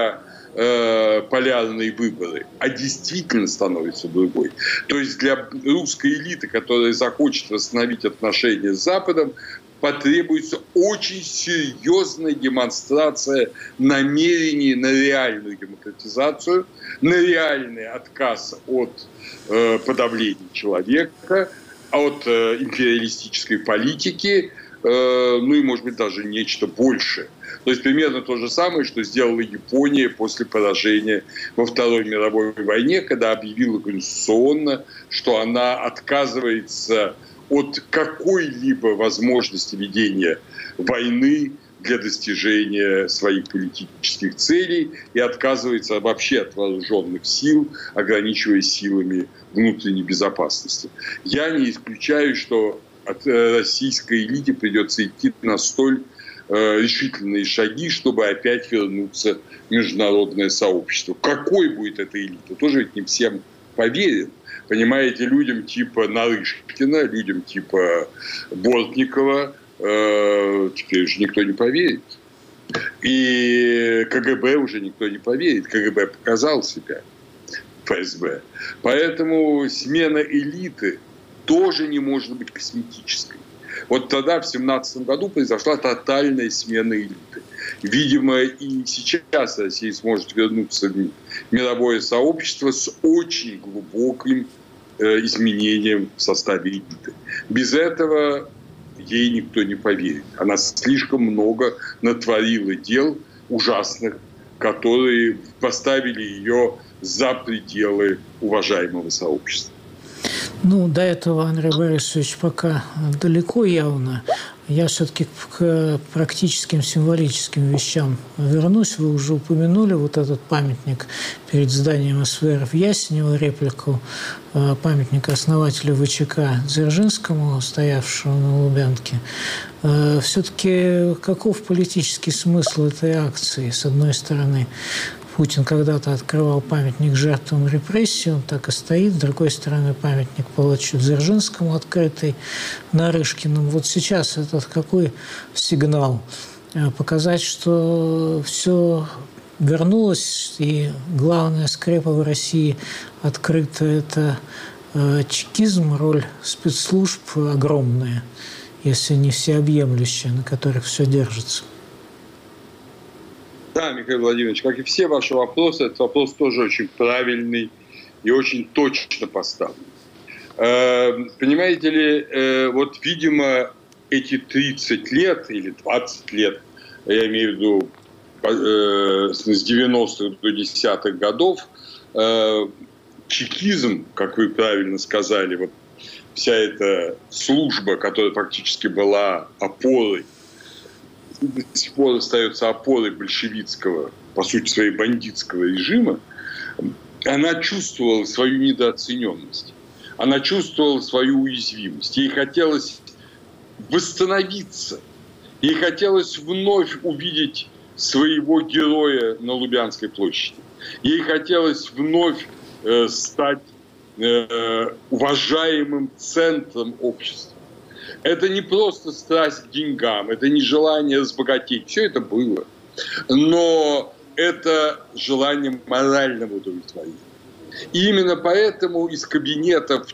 многополярные выборы, а действительно становится другой. То есть для русской элиты, которая захочет восстановить отношения с Западом, потребуется очень серьезная демонстрация намерений на реальную демократизацию, на реальный отказ от э, подавления человека, от э, империалистической политики, э, ну и, может быть, даже нечто большее. То есть примерно то же самое, что сделала Япония после поражения во Второй мировой войне, когда объявила конституционно, что она отказывается от какой-либо возможности ведения войны для достижения своих политических целей и отказывается вообще от вооруженных сил, ограничивая силами внутренней безопасности. Я не исключаю, что от российской элите придется идти на столь э, решительные шаги, чтобы опять вернуться в международное сообщество. Какой будет эта элита? Тоже ведь не всем поверят. Понимаете, людям типа Нарышкина, людям типа Бортникова э, теперь уже никто не поверит. И ка гэ бэ уже никто не поверит. ка гэ бэ показал себя, эф эс бэ. Поэтому смена элиты тоже не может быть косметической. Вот тогда, в семнадцатом году, произошла тотальная смена элиты. Видимо, и сейчас Россия сможет вернуться в мировое сообщество с очень глубоким э, изменением в составе элиты. Без этого ей никто не поверит. Она слишком много натворила дел ужасных, которые поставили ее за пределы уважаемого сообщества. Ну, до этого, Андрей Борисович, пока далеко явно. Я все-таки к практическим символическим вещам вернусь. Вы уже упомянули вот этот памятник перед зданием СВР в Ясенево, реплику памятника основателю ВЧК Дзержинскому, стоявшему на Лубянке. Все-таки каков политический смысл этой акции? С одной стороны, Путин когда-то открывал памятник жертвам репрессий, он так и стоит. С другой стороны, памятник палачу Дзержинскому, открытый Нарышкиным. Вот сейчас этот какой сигнал? Показать, что все вернулось, и главная скрепа в России открыта – это чекизм, роль спецслужб огромная, если не всеобъемлющая, на которых все держится. Да, Михаил Владимирович, как и все ваши вопросы, этот вопрос тоже очень правильный и очень точно поставлен. Понимаете ли, вот, видимо, эти тридцать лет или двадцать лет, я имею в виду с девяностых до десятых годов, чекизм, как вы правильно сказали, вот вся эта служба, которая практически была опорой, до сих пор остается опорой большевистского, по сути своей бандитского режима, она чувствовала свою недооцененность, она чувствовала свою уязвимость. Ей хотелось восстановиться, ей хотелось вновь увидеть своего героя на Лубянской площади. Ей хотелось вновь э, стать э, уважаемым центром общества. Это не просто страсть к деньгам, это не желание разбогатеть. Все это было. Но это желание морального удовлетворения. И именно поэтому из кабинетов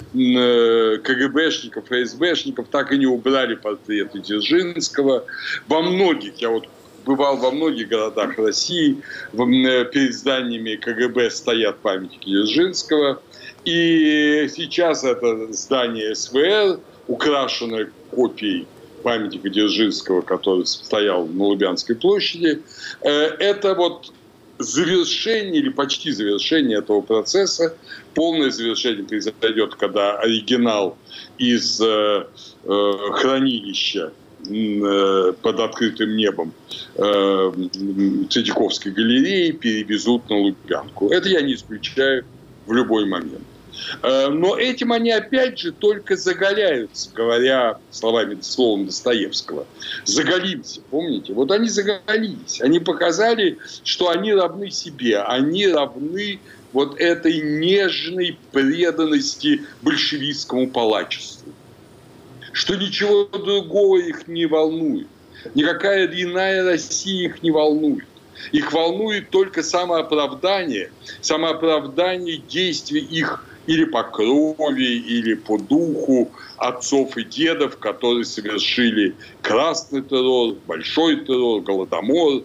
КГБшников, ФСБшников так и не убрали портреты Дзержинского. Во многих, я вот бывал во многих городах России, перед зданиями КГБ стоят памятники Дзержинского. И сейчас это здание СВР, украшенное копией памятника Дзержинского, который стоял на Лубянской площади. Это вот завершение или почти завершение этого процесса. Полное завершение произойдет, когда оригинал из э, э, хранилища э, под открытым небом э, Третьяковской галереи перевезут на Лубянку. Это я не исключаю в любой момент. Но этим они, опять же, только заголяются, говоря словами, словом Достоевского. Заголимся, помните? Вот они заголились. Они показали, что они равны себе. Они равны вот этой нежной преданности большевистскому палачеству. Что ничего другого их не волнует. Никакая иная Россия их не волнует. Их волнует только самооправдание, самооправдание действий их или по крови, или по духу отцов и дедов, которые совершили красный террор, большой террор, голодомор.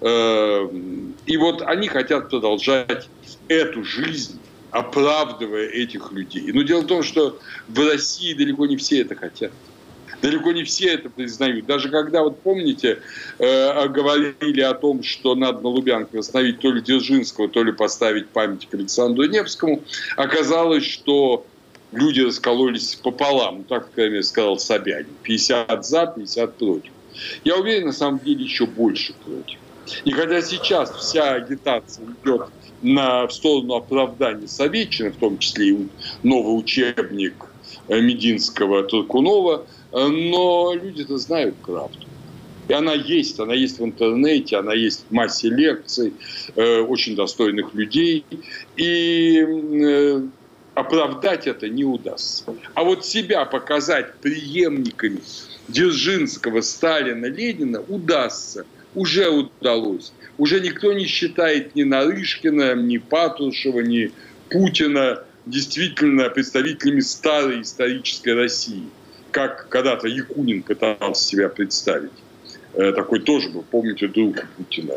И вот они хотят продолжать эту жизнь, оправдывая этих людей. Но дело в том, что в России далеко не все это хотят. Далеко не все это признают. Даже когда, вот помните, э, говорили о том, что надо на Лубянке восстановить то ли Дзержинского, то ли поставить памятник Александру Невскому, оказалось, что люди раскололись пополам. Ну, так, по крайней мере, сказал Собянин. пятьдесят за, пятьдесят против. Я уверен, на самом деле, еще больше против. И хотя сейчас вся агитация идет на, в сторону оправдания Советчины, в том числе и новый учебник Мединского, Туркунова, но люди-то знают правду. И она есть, она есть в интернете, она есть в массе лекций э, очень достойных людей. И э, оправдать это не удастся. А вот себя показать преемниками Дзержинского, Сталина, Ленина удастся. Уже удалось. Уже никто не считает ни Нарышкина, ни Патрушева, ни Путина действительно представителями старой исторической России, как когда-то Якунин пытался себя представить. Такой тоже был, помните, друг Путина.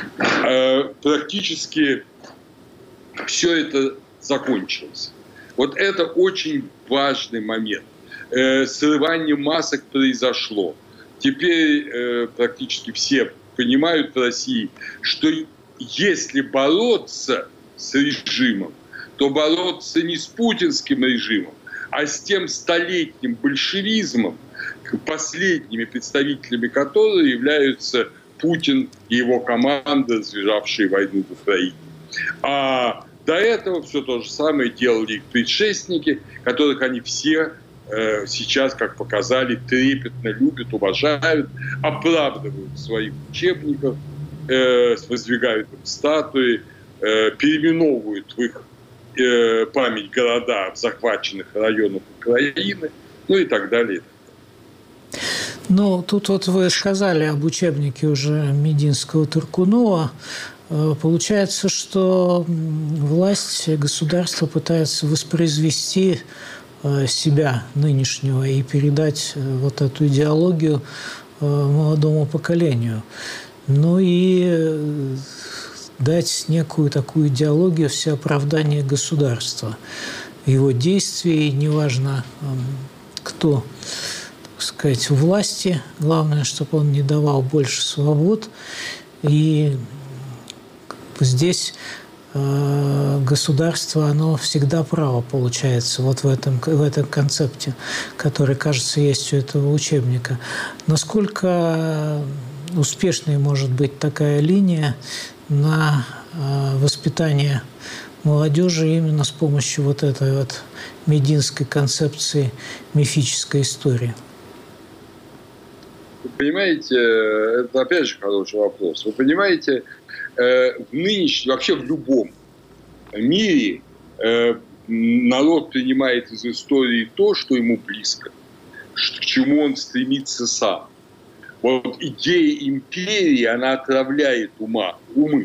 Практически все это закончилось. Вот это очень важный момент. э, срывание масок произошло. Теперь э, практически все понимают в России, что если бороться с режимом, то бороться не с путинским режимом, а с тем столетним большевизмом, последними представителями которого являются Путин и его команда, развязавшие войну в Украине. А до этого все то же самое делали их предшественники, которых они все э, сейчас, как показали, трепетно любят, уважают, оправдывают в своих учебниках, э, воздвигают им статуи, э, переименовывают в их э, память города в захваченных районах Украины, ну и так далее. Ну, тут вот вы сказали об учебнике уже Мединского-Туркунова. Получается, что власть, государство пытается воспроизвести себя нынешнего и передать вот эту идеологию молодому поколению. Ну и дать некую такую идеологию всеоправдания государства, его действий, неважно кто, так сказать, у власти. Главное, чтобы он не давал больше свобод. И здесь э, государство, оно всегда право получается вот в этом, в этом концепте, который, кажется, есть у этого учебника. Насколько успешной может быть такая линия на э, воспитание молодежи именно с помощью вот этой вот мединской концепции мифической истории? Вы понимаете, это опять же хороший вопрос. Вы понимаете, в нынешнем, вообще в любом мире народ принимает из истории то, что ему близко, к чему он стремится сам. Вот идея империи, она отравляет ума, умы.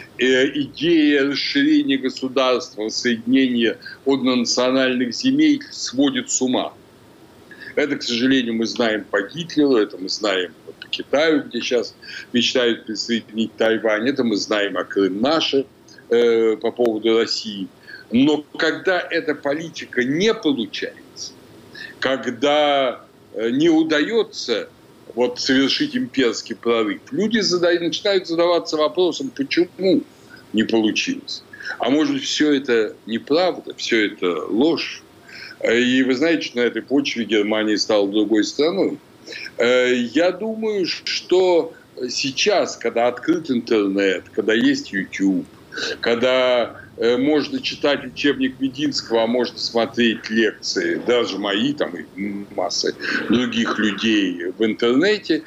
Идея расширения государства, соединения однонациональных земель сводит с ума. Это, к сожалению, мы знаем по Гитлеру, это мы знаем по Китаю, где сейчас мечтают присоединить Тайвань, это мы знаем о Крым-Наше э, по поводу России. Но когда эта политика не получается, когда э, не удается вот, совершить имперский прорыв, люди задают, начинают задаваться вопросом, почему не получилось. А может, все это неправда, все это ложь. И вы знаете, что на этой почве Германия стала другой страной. Я думаю, что сейчас, когда открыт интернет, когда есть YouTube, когда можно читать учебник Мединского, а можно смотреть лекции, даже мои, там и массы других людей в интернете,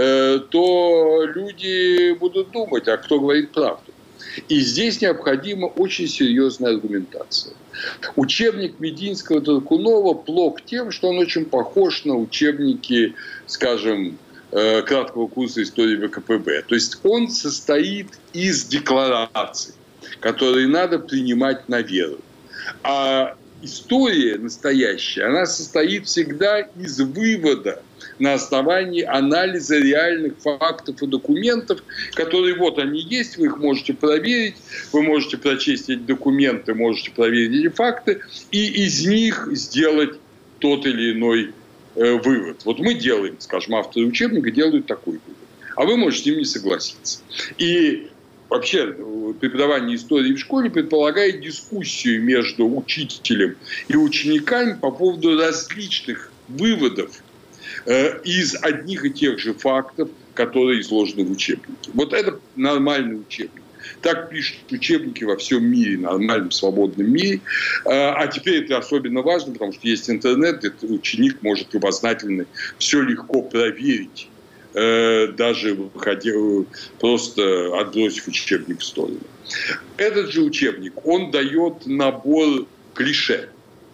то люди будут думать, а кто говорит правду. И здесь необходима очень серьезная аргументация. Учебник Мединского-Туркунова плох тем, что он очень похож на учебники, скажем, краткого курса истории вэ ка пэ бэ. То есть он состоит из деклараций, которые надо принимать на веру. А история настоящая, она состоит всегда из вывода на основании анализа реальных фактов и документов, которые вот они есть, вы их можете проверить, вы можете прочесть эти документы, можете проверить эти факты и из них сделать тот или иной э, вывод. Вот мы делаем, скажем, авторы учебника делают такой вывод, а вы можете с ним не согласиться. И вообще преподавание истории в школе предполагает дискуссию между учителем и учениками по поводу различных выводов из одних и тех же фактов, которые изложены в учебнике. Вот это нормальный учебник. Так пишут учебники во всем мире, нормальном, свободном мире. А теперь это особенно важно, потому что есть интернет, где ученик может любознательно все легко проверить, даже выходя, просто отбросив учебник в сторону. Этот же учебник, он дает набор клише.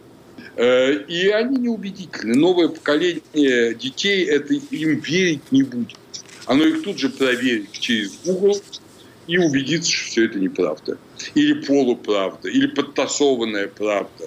И они неубедительны. Новое поколение детей это им верить не будет. Оно их тут же проверит через Google и убедится, что все это неправда. Или полуправда, или подтасованная правда.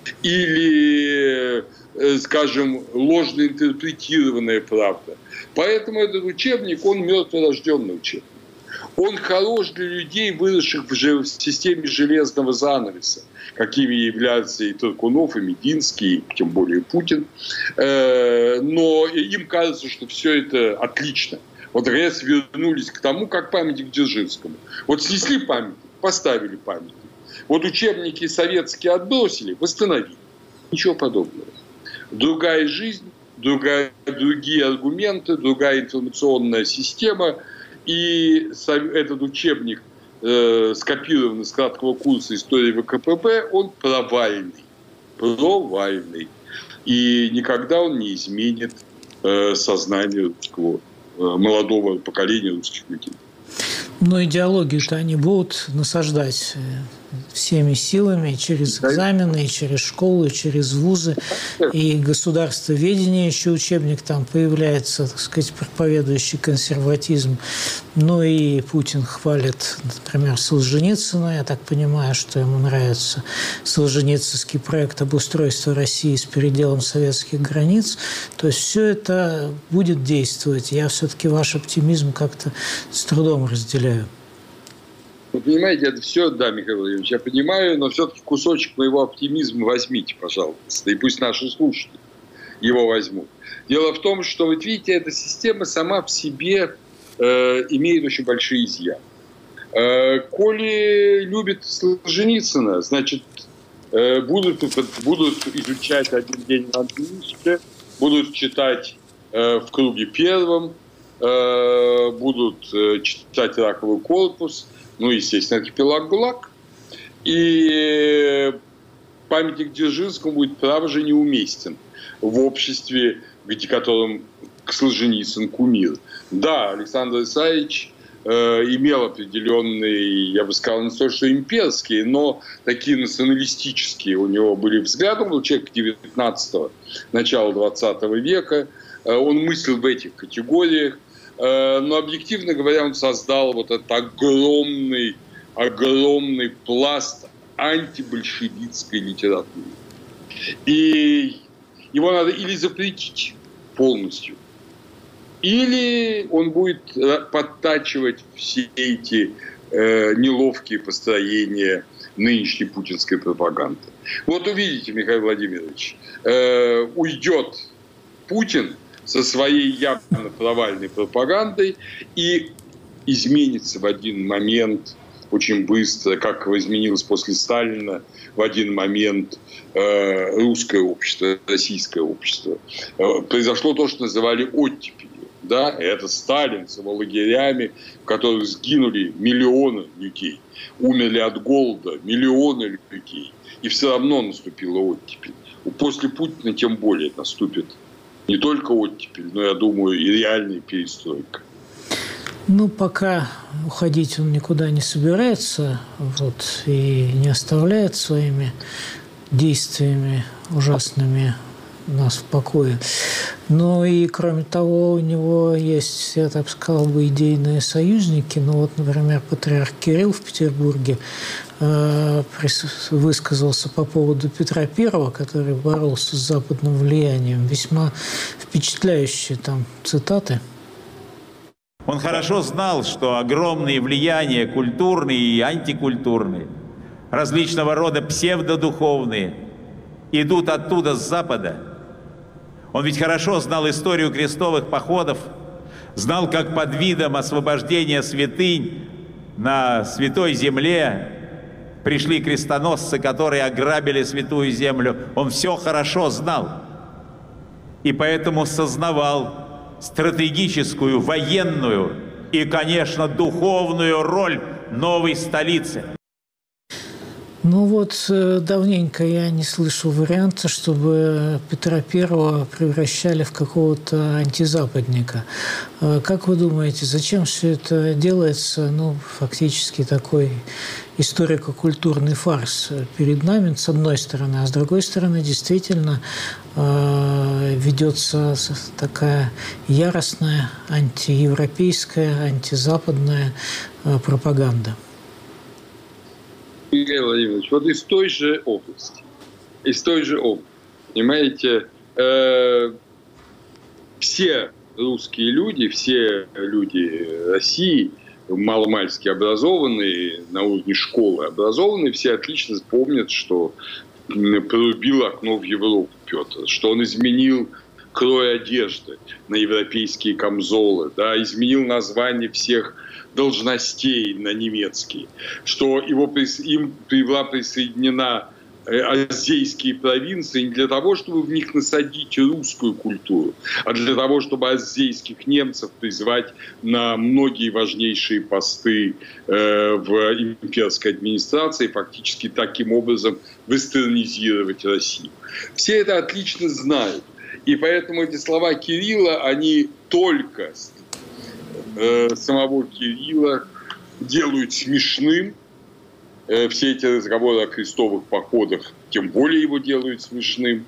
Или, скажем, ложно интерпретированная правда. Поэтому этот учебник, он мертворожденный учебник. Он хорош для людей, выросших в, в системе железного занавеса, какими являются и Туркунов, и Мединский, и тем более Путин. Но им кажется, что все это отлично. Вот раз вернулись к тому, как памятник Дзержинскому. Вот снесли памятник, поставили памятник. Вот учебники советские отбросили, восстановили. Ничего подобного. Другая жизнь, другая, другие аргументы, другая информационная система. И этот учебник, э, скопированный с краткого курса истории ВКПБ, он провальный. Провальный. И никогда он не изменит э, сознание русского, э, молодого поколения русских людей. Но идеологию-то они будут насаждать всеми силами, через экзамены, и через школу, и через вузы, и государствоведение, еще учебник там появляется, так сказать, проповедующий консерватизм. Ну и Путин хвалит, например, Солженицына, я так понимаю, что ему нравится солженицынский проект обустройства России с переделом советских границ. То есть все это будет действовать. Я все-таки ваш оптимизм как-то с трудом разделяю. Вы понимаете, это все, да, Михаил Владимирович, я понимаю, но все-таки кусочек моего оптимизма возьмите, пожалуйста, и пусть наши слушатели его возьмут. Дело в том, что, вот видите, эта система сама в себе э, имеет очень большие изъяны. Э, коли любит Солженицына, значит, э, будут, будут изучать один день на английском, будут читать э, в круге первом, э, будут э, читать «Раковый корпус», ну, естественно, архипелаг ГУЛАГ. И памятник Дзержинскому будет, право же, неуместен в обществе, где которым Солженицын кумир. Да, Александр Исаевич э, имел определенные, я бы сказал, не то что имперские, но такие националистические у него были взгляды. Он был человек девятнадцатого, начала двадцатого века. Э, он мыслил в этих категориях. Но, объективно говоря, он создал вот этот огромный, огромный пласт антибольшевистской литературы. И его надо или запретить полностью, или он будет подтачивать все эти э, неловкие построения нынешней путинской пропаганды. Вот увидите, Михаил Владимирович, э, уйдет Путин со своей явно провальной пропагандой и изменится в один момент очень быстро, как изменилось после Сталина, в один момент э, русское общество, российское общество. Э, произошло то, что называли оттепелью. Да? Это Сталин с его лагерями, в которых сгинули миллионы людей, умерли от голода миллионы людей. И все равно наступила оттепель. После Путина тем более наступит не только оттепель, но, я думаю, и реальная перестройка. Ну, пока уходить он никуда не собирается, вот, и не оставляет своими действиями ужасными нас в покое. Но и, кроме того, у него есть, я так сказал бы, идейные союзники. Ну, вот, например, патриарх Кирилл в Петербурге э, высказался по поводу Петра Первого, который боролся с западным влиянием. Весьма впечатляющие там цитаты. Он хорошо знал, что огромные влияния культурные и антикультурные, различного рода псевдодуховные, идут оттуда, с Запада. Он ведь хорошо знал историю крестовых походов, знал, как под видом освобождения святынь на Святой Земле пришли крестоносцы, которые ограбили Святую Землю. Он все хорошо знал. И поэтому сознавал стратегическую, военную и, конечно, духовную роль новой столицы. Ну вот, давненько я не слышал варианта, чтобы Петра Первого превращали в какого-то антизападника. Как вы думаете, зачем все это делается? Ну, фактически такой историко-культурный фарс перед нами, с одной стороны, а с другой стороны, действительно ведется такая яростная антиевропейская, антизападная пропаганда. Михаил Владимирович, вот из той же области, из той же области, понимаете, э, все русские люди, все люди России маломальски образованные, на уровне школы образованные, все отлично помнят, что прорубил окно в Европу Петр, что он изменил крой одежды на европейские камзолы, да, изменил название всех должностей на немецкие, что его, им была присоединена азейские провинции не для того, чтобы в них насадить русскую культуру, а для того, чтобы азейских немцев призвать на многие важнейшие посты э, в имперской администрации, фактически таким образом вестернизировать Россию. Все это отлично знают. И поэтому эти слова Кирилла, они только э, самого Кирилла делают смешным. Все эти разговоры о крестовых походах тем более его делают смешным.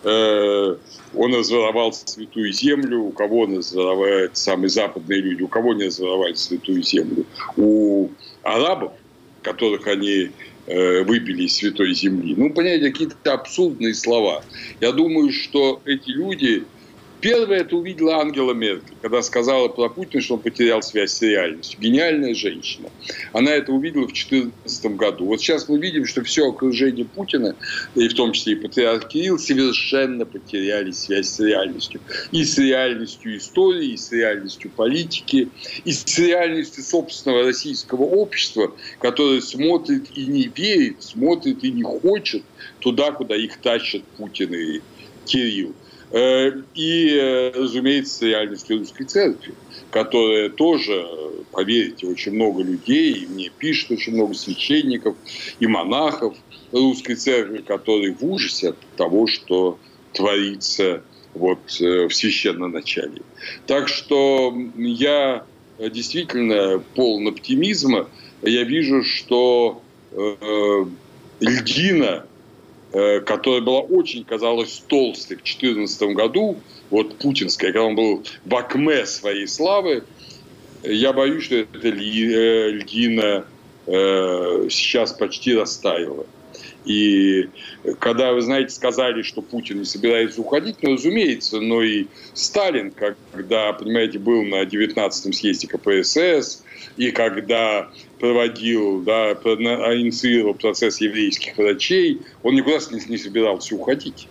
Он разворовал Святую Землю. У кого он разворовал, самые западные люди, у кого не разворовали Святую Землю? У арабов, которых они выбили из Святой Земли. Ну, понимаете, какие-то абсурдные слова. Я думаю, что эти люди... Первое это увидела Ангела Меркель, когда сказала про Путина, что он потерял связь с реальностью. Гениальная женщина. Она это увидела в две тысячи четырнадцатом году. Вот сейчас мы видим, что все окружение Путина, и в том числе и патриарх Кирилл, совершенно потеряли связь с реальностью. И с реальностью истории, и с реальностью политики, и с реальностью собственного российского общества, которое смотрит и не верит, смотрит и не хочет туда, куда их тащат Путин и Кирилл. И, разумеется, с реальностью русской церкви, которая тоже, поверьте, очень много людей, и мне пишут очень много священников и монахов русской церкви, которые в ужасе от того, что творится вот в священноначалии. Так что я действительно полон оптимизма. Я вижу, что э, льдина, которая была очень, казалось, толстой в две тысячи четырнадцатом году, вот путинская, когда он был в акме своей славы, я боюсь, что эта льдина сейчас почти растаяла. И когда, вы знаете, сказали, что Путин не собирается уходить, ну, разумеется, но и Сталин, когда, понимаете, был на девятнадцатом съезде ка пэ эс эс, и когда проводил, да, инициировал процесс еврейских врачей, он никуда не собирался уходить.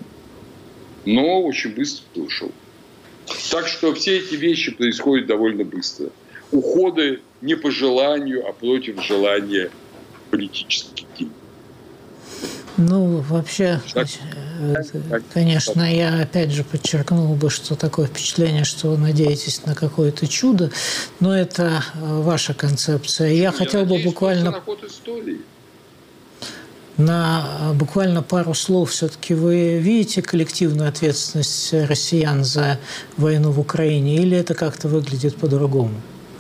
Но очень быстро ушел. Так что все эти вещи происходят довольно быстро. Уходы не по желанию, а против желания политических действий. Ну, вообще, конечно, я опять же подчеркнул бы, что такое впечатление, что вы надеетесь на какое-то чудо, но это ваша концепция. Я, я хотел бы буквально... На ход истории. На буквально пару слов все-таки вы видите коллективную ответственность россиян за войну в Украине, или это как-то выглядит по-другому?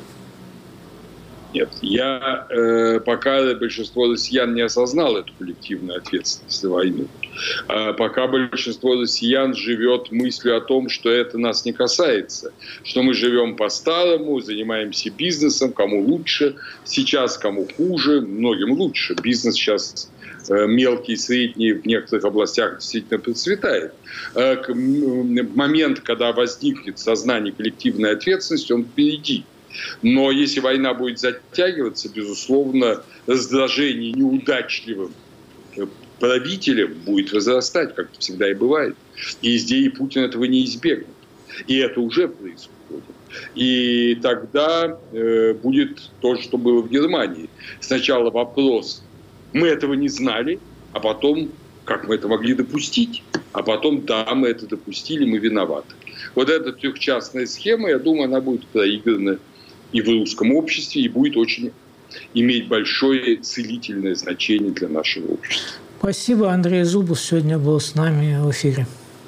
Нет, я, э, пока большинство россиян не осознало эту коллективную ответственность за войну, э, пока большинство россиян живет мыслью о том, что это нас не касается, что мы живем по-старому, занимаемся бизнесом, кому лучше сейчас, кому хуже, многим лучше. Бизнес сейчас э, мелкий и средний в некоторых областях действительно процветает. Э, к, м, момент, когда возникнет сознание коллективной ответственности, он впереди. Но если война будет затягиваться, безусловно, раздражение неудачливым правителем будет возрастать, как всегда и бывает. И везде и Путин этого не избегнет. И это уже происходит. И тогда э, будет то, что было в Германии. Сначала вопрос, мы этого не знали, а потом, как мы это могли допустить? А потом, да, мы это допустили, мы виноваты. Вот эта трехчастная схема, я думаю, она будет проиграна и в русском обществе, и будет очень иметь большое целительное значение для нашего общества. Спасибо. Андрей Зубов сегодня был с нами в эфире.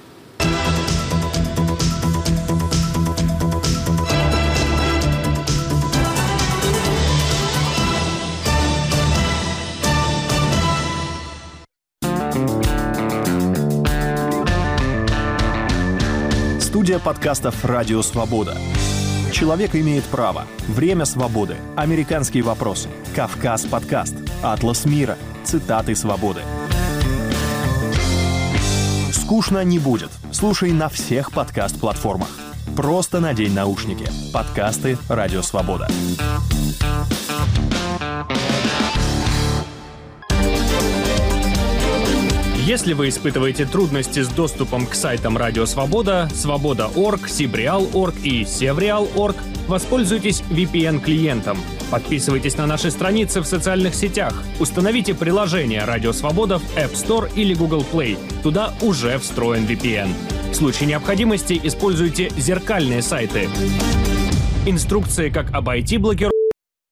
Студия подкастов «Радио Свобода». Человек имеет право. Время свободы. Американские вопросы. Кавказ подкаст. Атлас мира. Цитаты свободы. Скучно не будет. Слушай на всех подкаст-платформах. Просто надень наушники. Подкасты «Радио Свобода». Если вы испытываете трудности с доступом к сайтам Радио Свобода, Свобода точка орг, Сибреал точка орг и Севреал точка орг, воспользуйтесь ви пи эн-клиентом. Подписывайтесь на наши страницы в социальных сетях. Установите приложение Радио Свобода в App Store или Google Play. Туда уже встроен ви пи эн. В случае необходимости используйте зеркальные сайты. Инструкции, как обойти блокировку,